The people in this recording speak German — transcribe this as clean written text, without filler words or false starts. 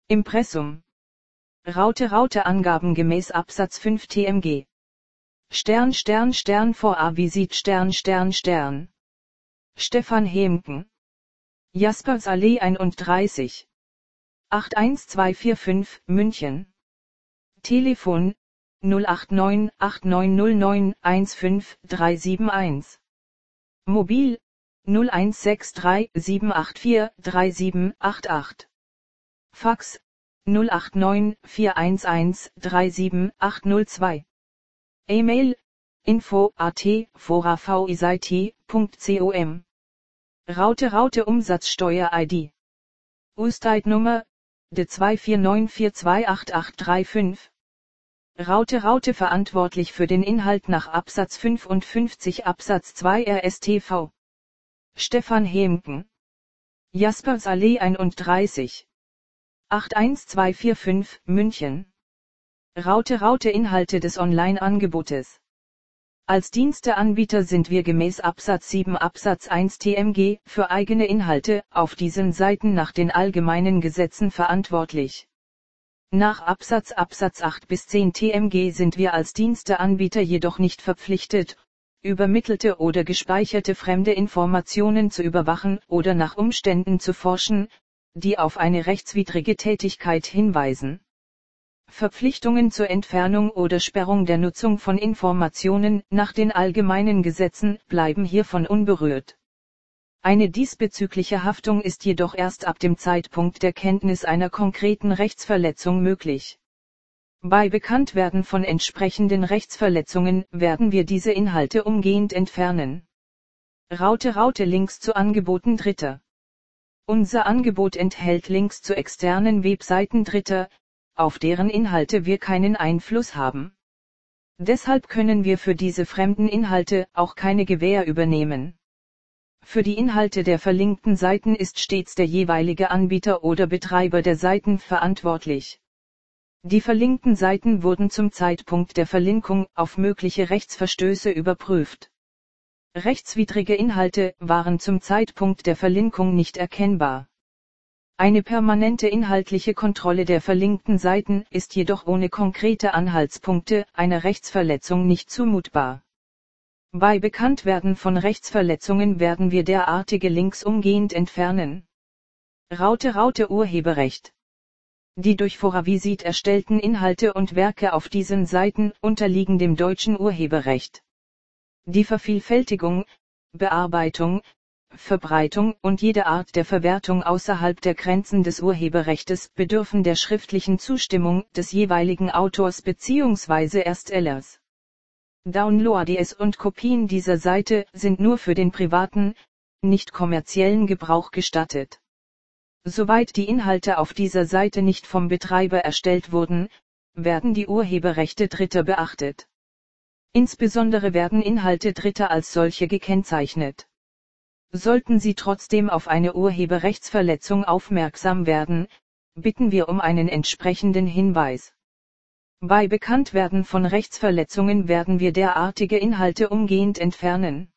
Impressum. Raute Angaben gemäß Absatz 5 TMG. Vor Visit Stefan Hemken. Jaspersallee 31. 81245, München. Telefon 089 8909 15371. Mobil 0163 784 3788. Fax 089 411 37802. E-Mail info@foravisIT.com. Raute Umsatzsteuer-ID. Usteidnummer de 249428835. Raute verantwortlich für den Inhalt nach Absatz 55 Absatz 2 RStV. Stefan Hemken. Jaspersallee 31. 81245, München. Raute Inhalte des Online-Angebotes. Als Diensteanbieter sind wir gemäß Absatz 7 Absatz 1 TMG für eigene Inhalte auf diesen Seiten nach den allgemeinen Gesetzen verantwortlich. Nach Absatz 8 bis 10 TMG sind wir als Diensteanbieter jedoch nicht verpflichtet, übermittelte oder gespeicherte fremde Informationen zu überwachen oder nach Umständen zu forschen, die auf eine rechtswidrige Tätigkeit hinweisen. Verpflichtungen zur Entfernung oder Sperrung der Nutzung von Informationen nach den allgemeinen Gesetzen bleiben hiervon unberührt. Eine diesbezügliche Haftung ist jedoch erst ab dem Zeitpunkt der Kenntnis einer konkreten Rechtsverletzung möglich. Bei Bekanntwerden von entsprechenden Rechtsverletzungen werden wir diese Inhalte umgehend entfernen. Raute Links zu Angeboten Dritter. Unser Angebot enthält Links zu externen Webseiten Dritter, auf deren Inhalte wir keinen Einfluss haben. Deshalb können wir für diese fremden Inhalte auch keine Gewähr übernehmen. Für die Inhalte der verlinkten Seiten ist stets der jeweilige Anbieter oder Betreiber der Seiten verantwortlich. Die verlinkten Seiten wurden zum Zeitpunkt der Verlinkung auf mögliche Rechtsverstöße überprüft. Rechtswidrige Inhalte waren zum Zeitpunkt der Verlinkung nicht erkennbar. Eine permanente inhaltliche Kontrolle der verlinkten Seiten ist jedoch ohne konkrete Anhaltspunkte einer Rechtsverletzung nicht zumutbar. Bei Bekanntwerden von Rechtsverletzungen werden wir derartige Links umgehend entfernen. Raute Urheberrecht. Die durch Foravisit erstellten Inhalte und Werke auf diesen Seiten unterliegen dem deutschen Urheberrecht. Die Vervielfältigung, Bearbeitung, Verbreitung und jede Art der Verwertung außerhalb der Grenzen des Urheberrechtes bedürfen der schriftlichen Zustimmung des jeweiligen Autors bzw. Erstellers. Downloads und Kopien dieser Seite sind nur für den privaten, nicht kommerziellen Gebrauch gestattet. Soweit die Inhalte auf dieser Seite nicht vom Betreiber erstellt wurden, werden die Urheberrechte Dritter beachtet. Insbesondere werden Inhalte Dritter als solche gekennzeichnet. Sollten Sie trotzdem auf eine Urheberrechtsverletzung aufmerksam werden, bitten wir um einen entsprechenden Hinweis. Bei Bekanntwerden von Rechtsverletzungen werden wir derartige Inhalte umgehend entfernen.